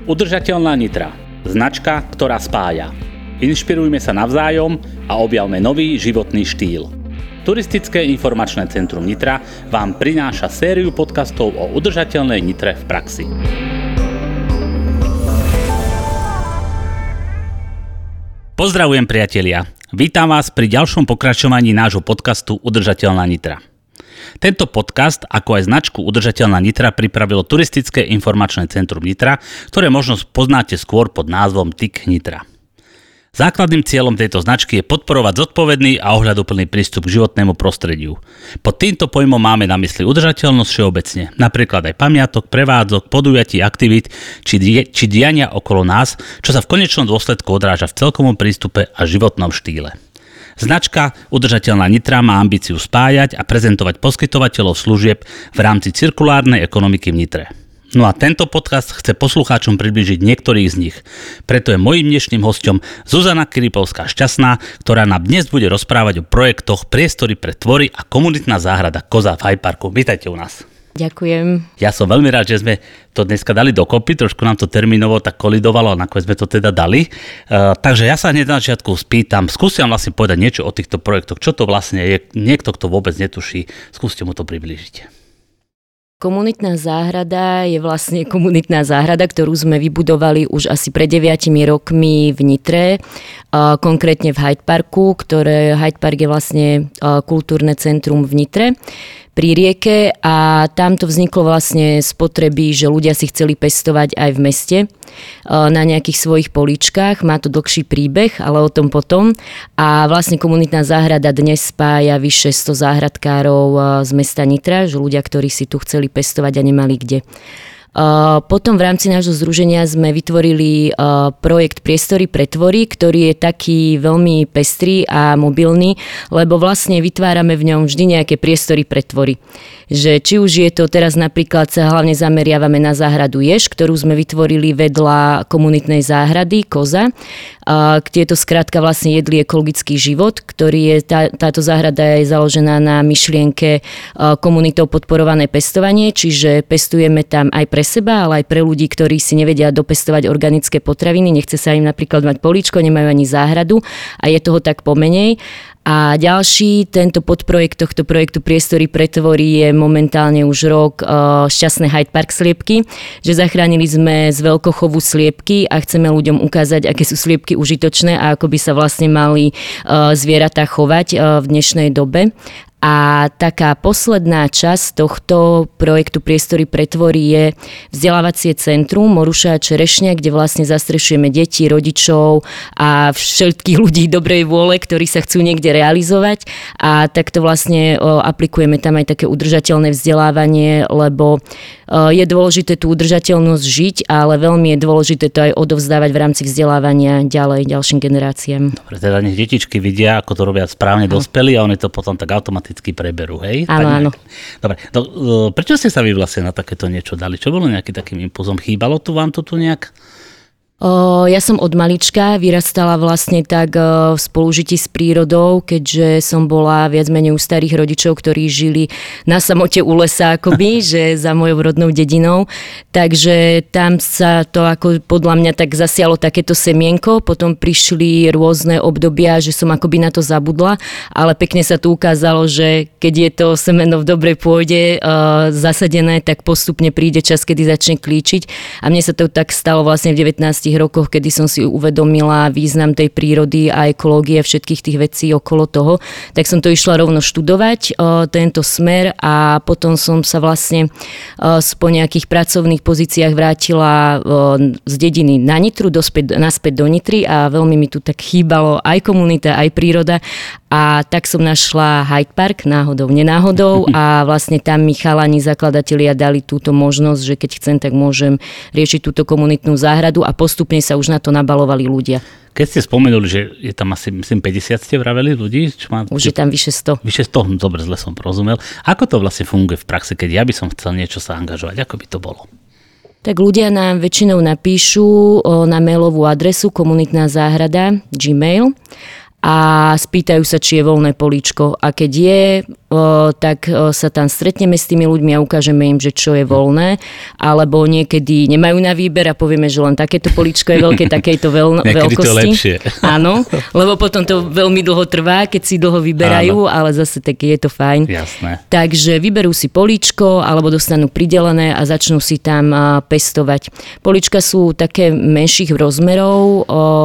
Udržateľná Nitra. Značka, ktorá spája. Inšpirujme sa navzájom a objavme nový životný štýl. Turistické informačné centrum Nitra vám prináša sériu podcastov o udržateľnej Nitre v praxi. Pozdravujem priatelia. Vítam vás pri ďalšom pokračovaní nášho podcastu Udržateľná Nitra. Tento podcast, ako aj značku Udržateľná Nitra, pripravilo Turistické informačné centrum Nitra, ktoré možno poznáte skôr pod názvom TIC Nitra. Základným cieľom tejto značky je podporovať zodpovedný a ohľaduplný prístup k životnému prostrediu. Pod týmto pojmom máme na mysli udržateľnosť všeobecne, napríklad aj pamiatok, prevádzok, podujatí, aktivít či diania okolo nás, čo sa v konečnom dôsledku odráža v celkovom prístupe a životnom štýle. Značka Udržateľná Nitra má ambíciu spájať a prezentovať poskytovateľov služieb v rámci cirkulárnej ekonomiky v Nitre. No a tento podcast chce poslucháčom priblížiť niektorých z nich. Preto je mojím dnešným hosťom Zuzana Kiripovská-Šťastná, ktorá nám dnes bude rozprávať o projektoch Priestory pre tvory a komunitná záhrada Koza v Hyde Parku. Vítajte u nás. Ďakujem. Ja som veľmi rád, že sme to dneska dali dokopy, trošku nám to termínovo tak kolidovalo, a nakoniec sme to teda dali. Takže ja sa hneď na začiatku spýtam, skúste vám vlastne povedať niečo o týchto projektoch, čo to vlastne je, niekto, kto vôbec netuší, skúste mu to priblížiť. Komunitná záhrada je vlastne komunitná záhrada, ktorú sme vybudovali už asi pred 9 rokmi v Nitre, konkrétne v Hyde Parku, Hyde Park je vlastne kultúrne centrum v Nitre pri rieke a tam to vzniklo vlastne z potreby, že ľudia si chceli pestovať aj v meste na nejakých svojich políčkach. Má to dlhší príbeh, ale o tom potom. A vlastne komunitná záhrada dnes spája vyše 100 záhradkárov z mesta Nitra, že ľudia, ktorí si tu chceli pestovať a nemali kde. Potom v rámci nášho združenia sme vytvorili projekt Priestory pre tvory, ktorý je taký veľmi pestrý a mobilný, lebo vlastne vytvárame v ňom vždy nejaké priestory pre tvory. Že či už je to teraz napríklad sa hlavne zameriavame na záhradu Jež, ktorú sme vytvorili vedľa komunitnej záhrady Koza, kde to skrátka vlastne jedli ekologický život, ktorý je, táto záhrada je založená na myšlienke komunitou podporované pestovanie, čiže pestujeme tam aj pre seba, ale aj pre ľudí, ktorí si nevedia dopestovať organické potraviny, nechce sa im napríklad mať políčko, nemajú ani záhradu a je toho tak pomenej. A ďalší tento podprojekt tohto projektu Priestory pre tvory je momentálne už rok šťastné Hyde Park sliepky, že zachránili sme z veľkochovu sliepky a chceme ľuďom ukázať, aké sú sliepky užitočné a ako by sa vlastne mali zvieratá chovať v dnešnej dobe. A taká posledná časť tohto projektu Priestory pre tvory je vzdelávacie centrum Moruša a Čerešňa, kde vlastne zastrešujeme deti, rodičov a všetkých ľudí dobrej vôle, ktorí sa chcú niekde realizovať. A takto vlastne aplikujeme tam aj také udržateľné vzdelávanie, lebo je dôležité tú udržateľnosť žiť, ale veľmi je dôležité to aj odovzdávať v rámci vzdelávania ďalej ďalším generáciám. Dobre, teda nech detičky vidia, ako to robia správne dospelí a oni to potom tak automaticky preberú, hej? Áno. Dobre, prečo ste sa vy vlastne na takéto niečo dali? Čo bolo nejakým takým impulzom? Chýbalo tu vám to tu nejak? Ja som od malička vyrastala vlastne tak v spolužití s prírodou, keďže som bola viac menej u starých rodičov, ktorí žili na samote u lesa akoby, že za mojou rodnou dedinou. Takže tam sa to ako podľa mňa tak zasialo takéto semienko, potom prišli rôzne obdobia, že som akoby na to zabudla, ale pekne sa tu ukázalo, že keď je to semeno v dobrej pôde zasadené, tak postupne príde čas, kedy začne klíčiť a mne sa to tak stalo vlastne v 19 rokoch, kedy som si uvedomila význam tej prírody a ekológie všetkých tých vecí okolo toho, tak som to išla rovno študovať, tento smer a potom som sa vlastne po nejakých pracovných pozíciách vrátila z dediny na Nitru, naspäť do Nitry a veľmi mi tu tak chýbalo aj komunita, aj príroda a tak som našla Hyde Park náhodou, nenáhodou a vlastne tam mi chalani zakladatelia dali túto možnosť, že keď chcem, tak môžem riešiť túto komunitnú záhradu a postupne sa už na to nabalovali ľudia. Keď ste spomenuli, že je tam asi, myslím, 50 ste vraveli ľudí? Už je tam vyše 100. Vyše 100, dobre, zle som porozumel. Ako to vlastne funguje v praxi, keď ja by som chcel niečo sa angažovať? Ako by to bolo? Tak ľudia nám väčšinou napíšu na mailovú adresu komunitná záhrada Gmail a spýtajú sa, či je voľné políčko. A keď je, tak sa tam stretneme s tými ľuďmi a ukážeme im, že čo je voľné, alebo niekedy nemajú na výber a povieme, že len takéto políčko je veľké, takejto veľkosti. Niekedy to lepšie. Áno, lebo potom to veľmi dlho trvá, keď si dlho vyberajú, ale zase tak je to fajn. Jasné. Takže vyberú si políčko, alebo dostanú pridelené a začnú si tam pestovať. Políčka sú také menších rozmerov,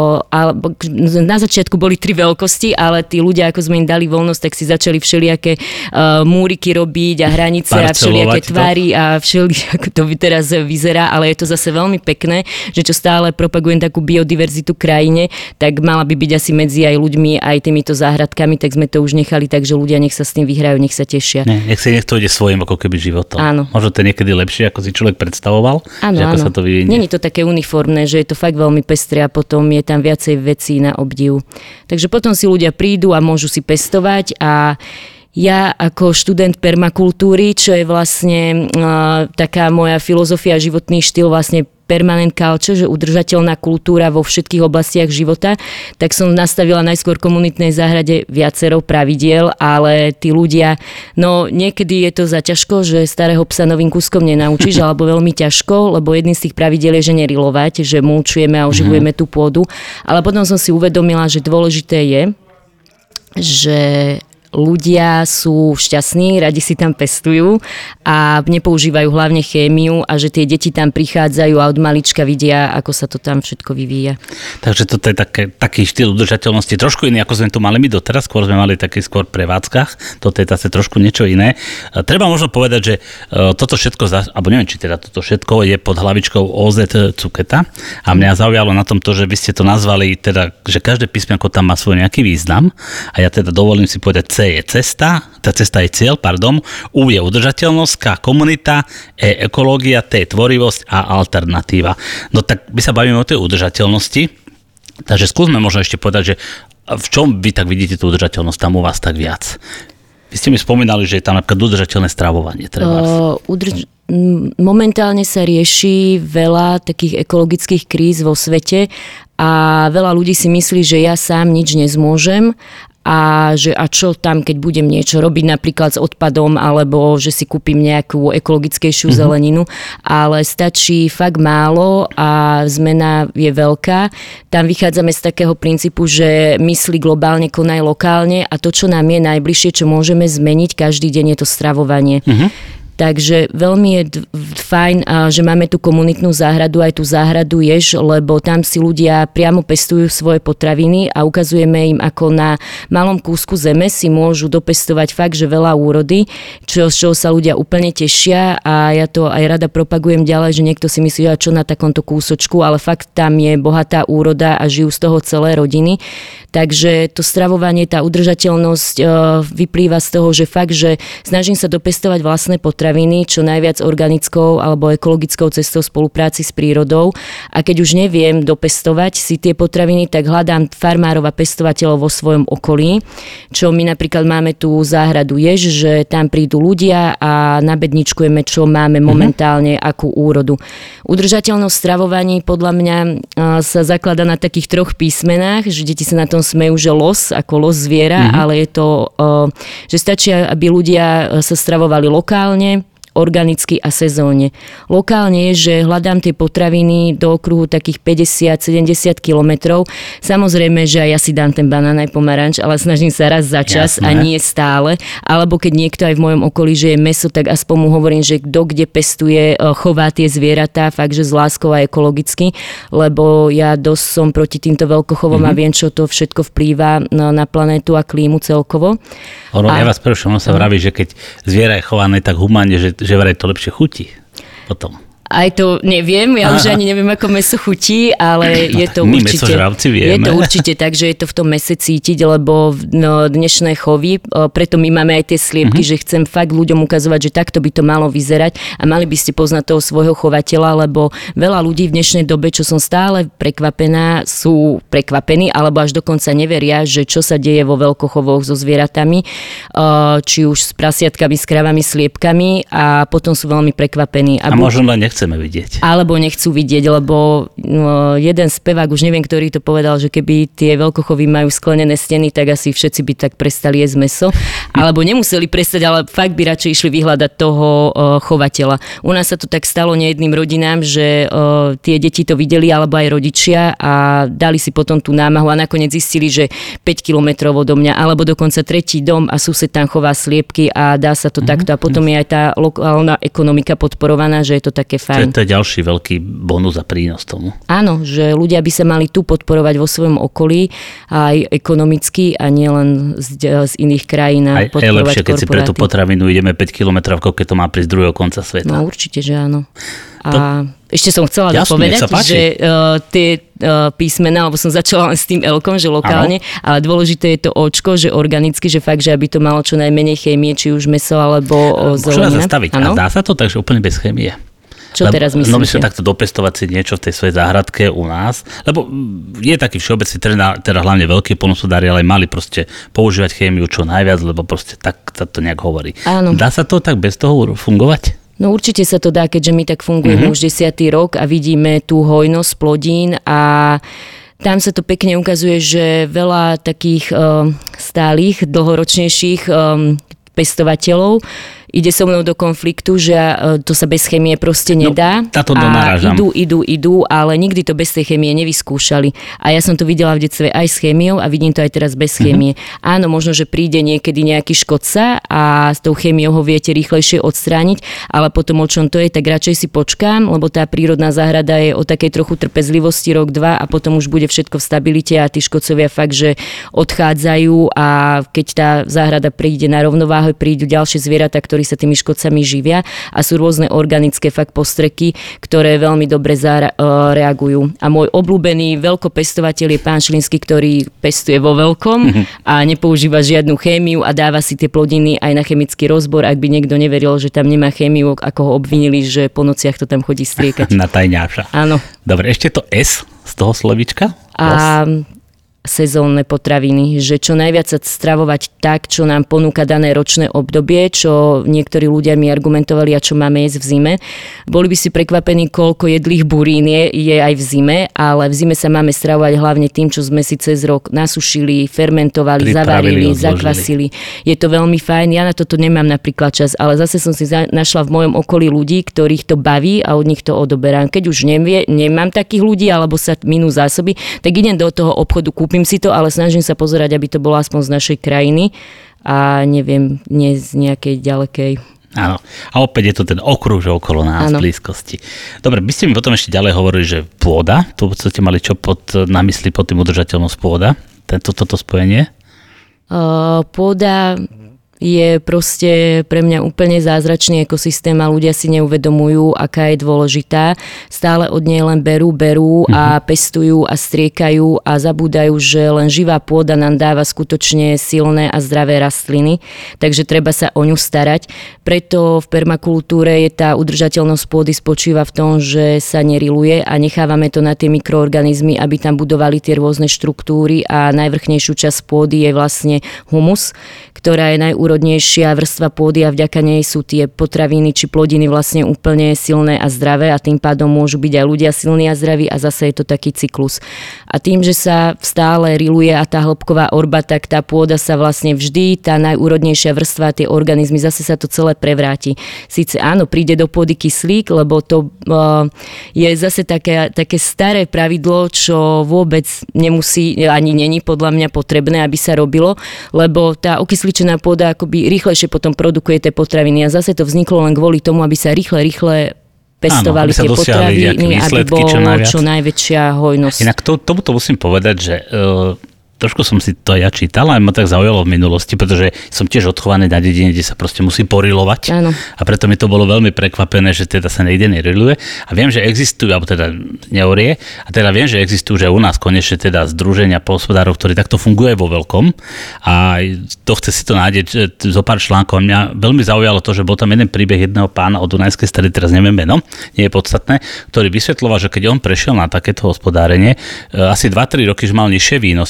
na začiatku boli 3 veľkosti, ale tí ľudia, ako sme im dali voľnosť, tak si začali všelijaké múriky robiť a hranice a všelijaké tvary a ako to teraz vyzerá, ale je to zase veľmi pekné, že čo stále propagujem takú biodiverzitu krajine, tak mala by byť asi medzi aj ľuďmi, aj týmito záhradkami, tak sme to už nechali, takže ľudia nech sa s tým vyhrajú, nech sa tešia. Nech to ide svojím ako keby životom. Áno. Možno to je niekedy lepšie, ako si človek predstavoval, áno, že ako sa to vyvinie. Nie je to také uniformné, že je to fakt veľmi pestré a potom je tam viacej vecí na obdiv. Takže potom si ľudia prídu a môžu si pestovať a ja ako študent permakultúry, čo je vlastne taká moja filozofia, životný štýl, vlastne permanent culture, že udržateľná kultúra vo všetkých oblastiach života, tak som nastavila najskôr komunitnej záhrade viacero pravidiel, ale tí ľudia, no niekedy je to za ťažko, že starého psa novým kúskom nenaučíš, alebo veľmi ťažko, lebo jedným z tých pravidiel je, že nerilovať, že mulčujeme a oživujeme tú pôdu, ale potom som si uvedomila, že dôležité je, že ľudia sú šťastní, radi si tam pestujú a nepoužívajú hlavne chémiu a že tie deti tam prichádzajú a od malička vidia, ako sa to tam všetko vyvíja. Takže toto je taký štýl udržateľnosti, trošku iný, ako sme tu mali my doteraz, skôr sme mali taký skôr prevádzkach, toto je zase trošku niečo iné. Treba možno povedať, že toto všetko, alebo neviem, či teda toto všetko je pod hlavičkou OZ Cuketa a mňa zaujalo na tom to, že vy ste to nazvali, teda, že každé písmenko tam má svoj nejaký význam a ja teda dovolím si povedať je cesta, tá cesta je cieľ, U je udržateľnosť, K komunita, E ekológia, T tvorivosť a alternatíva. No tak my sa bavíme o tej udržateľnosti, takže skúsme možno ešte povedať, že v čom vy tak vidíte tú udržateľnosť tam u vás tak viac? Vy ste mi spomínali, že je tam napríklad udržateľné stravovanie. Momentálne sa rieši veľa takých ekologických kríz vo svete a veľa ľudí si myslí, že ja sám nič nezmôžem a čo tam, keď budem niečo robiť napríklad s odpadom alebo že si kúpim nejakú ekologickejšiu zeleninu, ale stačí fakt málo a zmena je veľká. Tam vychádzame z takého princípu, že myslí globálne, konaj lokálne a to, čo nám je najbližšie, čo môžeme zmeniť každý deň, je to stravovanie. Takže veľmi je fajn, že máme tú komunitnú záhradu, aj tú záhradu Jež, lebo tam si ľudia priamo pestujú svoje potraviny a ukazujeme im, ako na malom kúsku zeme si môžu dopestovať fakt, že veľa úrody, z čoho sa ľudia úplne tešia a ja to aj rada propagujem ďalej, že niekto si myslí, čo na takomto kúsočku, ale fakt tam je bohatá úroda a žijú z toho celé rodiny. Takže to stravovanie, tá udržateľnosť vyplýva z toho, že fakt, že snažím sa dopestovať vlastné potraviny, čo najviac organickou alebo ekologickou cestou spolupráci s prírodou. A keď už neviem dopestovať si tie potraviny, tak hľadám farmárov a pestovateľov vo svojom okolí. Čo my napríklad máme tú záhradu Jež, že tam prídu ľudia a nabedničkujeme, čo máme momentálne, akú úrodu. Udržateľnosť stravovaní podľa mňa sa zaklada na takých 3 písmenách, že deti sa na tom smejú, že los, ako los zviera, ale je to, že stačí, aby ľudia sa stravovali lokálne, organicky a sezónne. Lokálne je, že hľadám tie potraviny do okruhu takých 50-70 kilometrov. Samozrejme, že aj ja si dám ten banán aj pomaranč, ale snažím sa raz za čas a nie stále. Alebo keď niekto aj v mojom okolí, že je mäso, tak aspoň mu hovorím, že kto kde pestuje, chová tie zvieratá, fakt, že s láskou a ekologicky, lebo ja dosť som proti týmto veľkochovom a viem, čo to všetko vplýva na planétu a klímu celkovo. Ja vás prerušujem, sa vraví, že keď zviera je chované tak humánne, že vraj to lepšie chutí potom. Aj to neviem, ja už ani neviem, ako mäso chutí, ale je to my určite... mäsožravci vieme. Je to určite tak, že je to v tom mäse cítiť, lebo dnešné chovy, preto my máme aj tie sliepky, že chcem fakt ľuďom ukazovať, že takto by to malo vyzerať a mali by ste poznať toho svojho chovateľa, lebo veľa ľudí v dnešnej dobe, čo som stále prekvapená, sú prekvapení, alebo až dokonca neveria, že čo sa deje vo veľkochovoch so zvieratami, či už s prasiatkami, s kravami, sliepkami a potom sú veľmi prekvapení. A možno len nechceli nechceme vidieť. Alebo nechcú vidieť, lebo jeden spevák, už neviem, ktorý to povedal, že keby tie veľkochovy majú sklenené steny, tak asi všetci by tak prestali jesť mäso. Alebo nemuseli prestať, ale fakt by radšej išli vyhľadať toho chovateľa. U nás sa to tak stalo nejedným rodinám, že tie deti to videli, alebo aj rodičia a dali si potom tú námahu a nakoniec zistili, že 5 kilometrov odo mňa, alebo dokonca tretí dom a sused tam chová sliepky a dá sa to takto. A potom je aj tá lokálna ekonomika podporovaná, že je to také fajn. To je ďalší veľký bonus a prínos tomu. Áno, že ľudia by sa mali tu podporovať vo svojom okolí aj ekonomicky a nielen z iných krajín. Aj je lepšie, keď si pre tú potravinu ideme 5 km, keď to má prísť z druhého konca sveta. No určite, že áno. A ešte som chcela dopovedať, že tie písmená, lebo som začala len s tým L-kom, že lokálne, ale dôležité je to Očko, že organicky, že fakt, že aby to malo čo najmenej chémie, či už mäso alebo zelenina. Môžeme zastaviť. A dá sa to takže úplne bez chémie? Čo teraz myslíte? No my sme takto dopestovať si niečo v tej svojej záhradke u nás, lebo je taký všeobecný trend, teda hlavne veľkí poľnohospodári, ale mali proste používať chémiu čo najviac, lebo proste tak sa to nejak hovorí. Áno. Dá sa to tak bez toho fungovať? No určite sa to dá, keďže my tak fungujeme už 10. rok a vidíme tú hojnosť plodín a tam sa to pekne ukazuje, že veľa takých stálych, dlhoročnejších pestovateľov ide so mnou do konfliktu, že to sa bez chémie proste nedá. Táto a idú, ale nikdy to bez tej chémie nevyskúšali. A ja som to videla v detstve aj s chémiou a vidím to aj teraz bez chémie. Áno, možno, že príde niekedy nejaký škodca a s tou chémiou ho viete rýchlejšie odstrániť, ale potom o čom to je, tak radšej si počkám, lebo tá prírodná záhrada je o takej trochu trpezlivosti rok, 2 a potom už bude všetko v stabilite a tí škodcovia fakt, že odchádzajú a keď tá záhrada príde na rovnováhu, prídu ďalšie zvieratá, ktorí sa tými škodcami živia a sú rôzne organické fakt postreky, ktoré veľmi dobre reagujú. A môj obľúbený veľkopestovateľ je pán Šlinský, ktorý pestuje vo veľkom a nepoužíva žiadnu chémiu a dáva si tie plodiny aj na chemický rozbor, ak by niekto neveril, že tam nemá chémiu, ako ho obvinili, že po nociach to tam chodí striekať. Na tajňáša. Áno. Dobre, ešte to S z toho slovíčka? A sezónne potraviny, že čo najviac sa stravovať tak, čo nám ponúka dané ročné obdobie, čo niektorí ľudia mi argumentovali a čo máme jesť v zime. Boli by si prekvapení, koľko jedlých burín je aj v zime, ale v zime sa máme stravovať hlavne tým, čo sme si cez rok nasušili, fermentovali, zavarili, zakvasili. Je to veľmi fajn, ja na toto nemám napríklad čas, ale zase som si našla v mojom okolí ľudí, ktorých to baví a od nich to odoberám. Keď už nemám takých ľudí, alebo sa minú zásoby, tak idem do toho obchodu, kúpim si to, ale snažím sa pozerať, aby to bolo aspoň z našej krajiny a neviem, nie z nejakej ďalekej. Áno. A opäť je to ten okruh, že okolo nás, v blízkosti. Dobre, by ste mi potom ešte ďalej hovorili, že pôda, tu ste mali čo na mysli pod tým udržateľnosť pôda, toto spojenie? Pôda je proste pre mňa úplne zázračný ekosystém a ľudia si neuvedomujú, aká je dôležitá. Stále od nej len berú a pestujú a striekajú a zabúdajú, že len živá pôda nám dáva skutočne silné a zdravé rastliny, takže treba sa o ňu starať. Preto v permakultúre je tá udržateľnosť pôdy spočíva v tom, že sa neriluje a nechávame to na tie mikroorganizmy, aby tam budovali tie rôzne štruktúry a najvrchnejšiu časť pôdy je vlastne humus, ktorá je najúrodnejšia vrstva pôdy a vďaka nej sú tie potraviny či plodiny vlastne úplne silné a zdravé a tým pádom môžu byť aj ľudia silní a zdraví a zase je to taký cyklus. A tým, že sa stále riluje a tá hĺbková orba, tak tá pôda sa vlastne vždy, tá najúrodnejšia vrstva, tie organizmy, zase sa to celé prevráti. Síce áno, príde do pôdy kyslík, lebo to je zase také staré pravidlo, čo vôbec nemusí, ani není podľa mňa potrebné, aby sa robilo, lebo tá okysličená pôda akoby rýchlejšie potom produkuje tie potraviny a zase to vzniklo len kvôli tomu, aby sa rýchle pestovali tie potraviny, aby bolo čo najväčšia hojnosť. Inak tomuto musím povedať, že trošku som si to ja čítal a ma tak zaujalo v minulosti, pretože som tiež odchovaný na dedine, kde sa proste musí porilovať. Áno. A preto mi to bolo veľmi prekvapené, že teda sa nikde neriluje. A viem, že existujú, alebo teda neorie, a teda viem, že existujú, že u nás konečne teda združenia poľnohospodárov, ktorí takto funguje vo veľkom. A to chce si to nájsť zo pár článkov. Mňa veľmi zaujalo to, že bol tam jeden príbeh jedného pána od Dunajskej Stredy, teraz neviem meno, nie je podstatné, ktorý vysvetľoval, že keď on prešiel na takéto hospodárenie, asi 2-3 roky, že mal nižšie výnosy, že chvíľku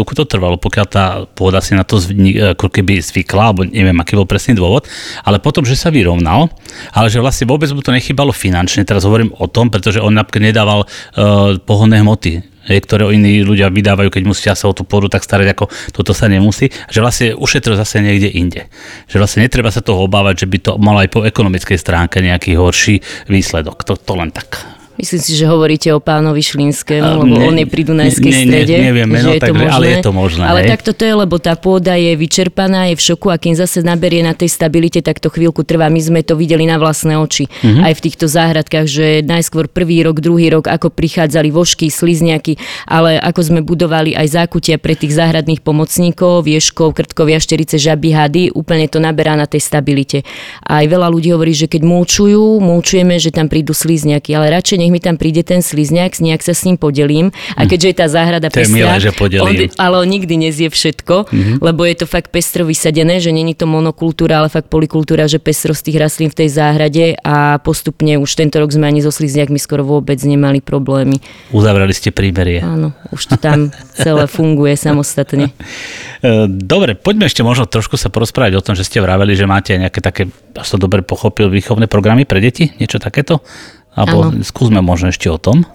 chvíľku to trvalo, pokiaľ tá pôda si na to ako keby zvykla, alebo neviem, aký bol presný dôvod, ale potom, že sa vyrovnal, ale že vlastne vôbec mu to nechýbalo finančne, teraz hovorím o tom, pretože on napríklad nedával pohonné hmoty, ktoré iní ľudia vydávajú, keď musia sa o tú pôdu tak starať, ako toto sa nemusí, že vlastne ušetril zase niekde inde. Že vlastne netreba sa toho obávať, že by to malo aj po ekonomickej stránke nejaký horší výsledok. To len tak. Myslím si, že hovoríte o pánovi Šlínskému, lebo on je pri Dunajskej strede. Neviem meno, ale je to možné. Ale takto to je, lebo tá pôda je vyčerpaná, je v šoku a kým zase naberie na tej stabilite, tak to chvíľku trvá. My sme to videli na vlastné oči. Aj v týchto záhradkách, že najskôr prvý rok, druhý rok, ako prichádzali vožky, slizniaky, ale ako sme budovali aj zákutia pre tých záhradných pomocníkov, vieškov, krtkovia, šterice, žaby, hady, úplne to naberá na tej stabilite. A aj veľa ľudí hovorí, že keď mulčujeme, že tam prídu slizniaky, ale radšej nech mi tam príde ten slizňák, nejak sa s ním podelím. A keďže je tá záhrada pestrá, ale on nikdy nezie všetko, lebo je to fakt pestro vysadené, že není to monokultúra, ale fakt polykultúra, že pestrosť tých rastlín v tej záhrade a postupne už tento rok sme ani so slizňákmi skoro vôbec nemali problémy. Uzavreli ste prímerie. Áno, už to tam celé funguje samostatne. Dobre, poďme ešte možno trošku sa porozprávať o tom, že ste vraveli, že máte nejaké také, až to dobre pochopil, výchovné programy pre deti, niečo takéto? Alebo skúsme možno ešte o tom.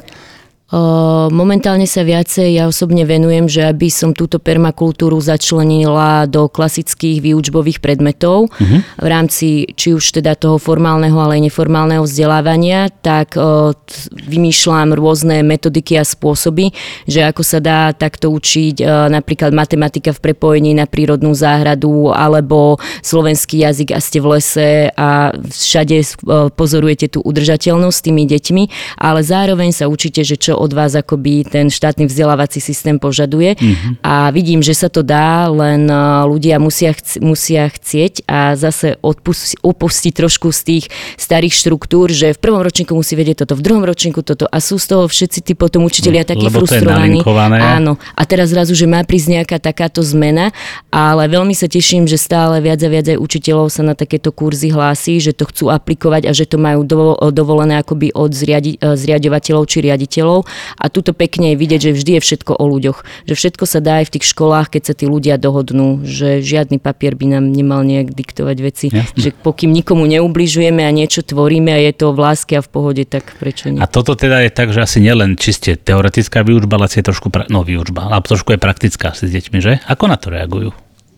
Momentálne sa viacej ja osobne venujem, že aby som túto permakultúru začlenila do klasických výučbových predmetov v rámci či už teda toho formálneho, ale aj neformálneho vzdelávania, tak vymýšľam rôzne metodiky a spôsoby, že ako sa dá takto učiť napríklad matematika v prepojení na prírodnú záhradu alebo slovenský jazyk a ste v lese a všade pozorujete tú udržateľnosť s tými deťmi, ale zároveň sa učíte, že čo od vás akoby ten štátny vzdelávací systém požaduje. A vidím, že sa to dá, len ľudia musia chcieť a zase opustiť trošku z tých starých štruktúr, že v prvom ročníku musí vedieť toto, v druhom ročníku toto a sú z toho všetci tí potom učitelia takí frustrovaní. Áno. A teraz zrazu, že má prísť nejaká takáto zmena, ale veľmi sa teším, že stále viac a viac aj učiteľov sa na takéto kurzy hlási, že to chcú aplikovať a že to majú dovolené akoby od zriaďovateľov či riaditeľov. A tuto pekne je vidieť, že vždy je všetko o ľuďoch. Že všetko sa dá aj v tých školách, keď sa tí ľudia dohodnú, že žiadny papier by nám nemal nejak diktovať veci. Jasne. Že pokým nikomu neubližujeme a niečo tvoríme a je to v láske a v pohode, tak prečo nie? A toto teda je tak, že asi nielen čiste teoretická výučba, ale asi je trošku výučba, ale trošku je praktická s deťmi, že? Ako na to reagujú?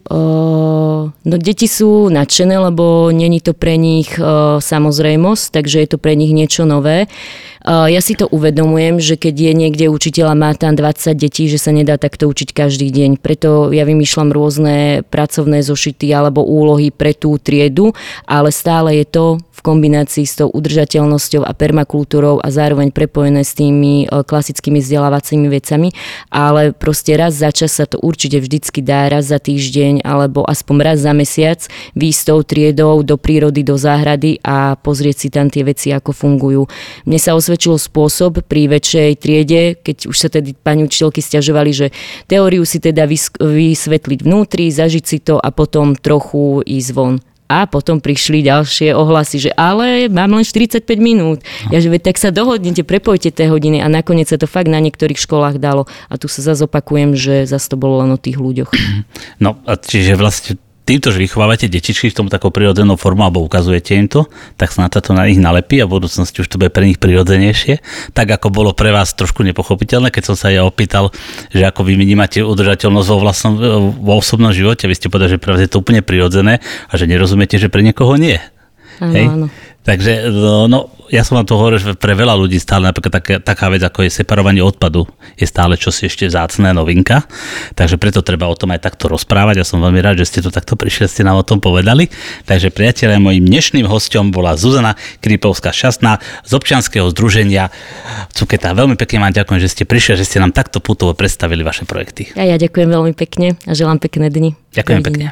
No deti sú nadšené, lebo není to pre nich samozrejmosť, takže je to pre nich niečo nové. Ja si to uvedomujem, že keď je niekde učiteľ a má tam 20 detí, že sa nedá takto učiť každý deň. Preto ja vymýšľam rôzne pracovné zošity alebo úlohy pre tú triedu, ale stále je to v kombinácii s tou udržateľnosťou a permakultúrou a zároveň prepojené s tými klasickými vzdelávacími vecami, ale proste raz za čas sa to určite vždycky dá, raz za týždeň alebo aspoň raz za mesiac výjsť s tou triedou do prírody, do záhrady a pozrieť si tam tie veci, ako fungujú. Mne sa osvedčil spôsob pri väčšej triede, keď už sa tedy pani učiteľky sťažovali, že teóriu si teda vysvetliť vnútri, zažiť si to a potom trochu ísť von. A potom prišli ďalšie ohlasy, že ale mám len 45 minút. Ja že tak sa dohodnite, prepojte tie hodiny a nakoniec sa to fakt na niektorých školách dalo. A tu sa zase opakujem, že zase to bolo len o tých ľuďoch. No, a čiže vlastne týmto, že vychovávate detičky v tom takou prirodzenou formou alebo ukazujete im to, tak sa na to na nich nalepí a v budúcnosti už to bude pre nich prirodzenejšie. Tak ako bolo pre vás trošku nepochopiteľné, keď som sa ja opýtal, že ako vy vnímate udržateľnosť vo osobnom živote, vy ste povedali, že pre vás je to úplne prirodzené a že nerozumiete, že pre niekoho nie. Áno. Takže ja som vám to hovoril, že pre veľa ľudí stále napríklad taká vec, ako je separovanie odpadu, je stále čosi ešte vzácne novinka, takže preto treba o tom aj takto rozprávať a som veľmi rád, že ste tu takto prišli, ste nám o tom povedali. Takže priatelia, mojím dnešným hosťom bola Zuzana Kripovská-Šťastná z občianskeho združenia Cuketa. Veľmi pekne vám ďakujem, že ste prišli, že ste nám takto putovo predstavili vaše projekty. Ja ďakujem veľmi pekne a želám pekné dni. Ďakujem pekne.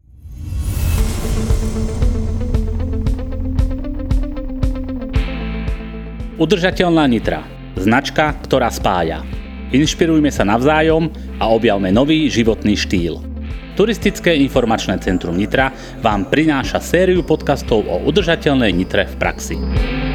Udržateľná Nitra. Značka, ktorá spája. Inšpirujme sa navzájom a objavme nový životný štýl. Turistické informačné centrum Nitra vám prináša sériu podcastov o udržateľnej Nitre v praxi.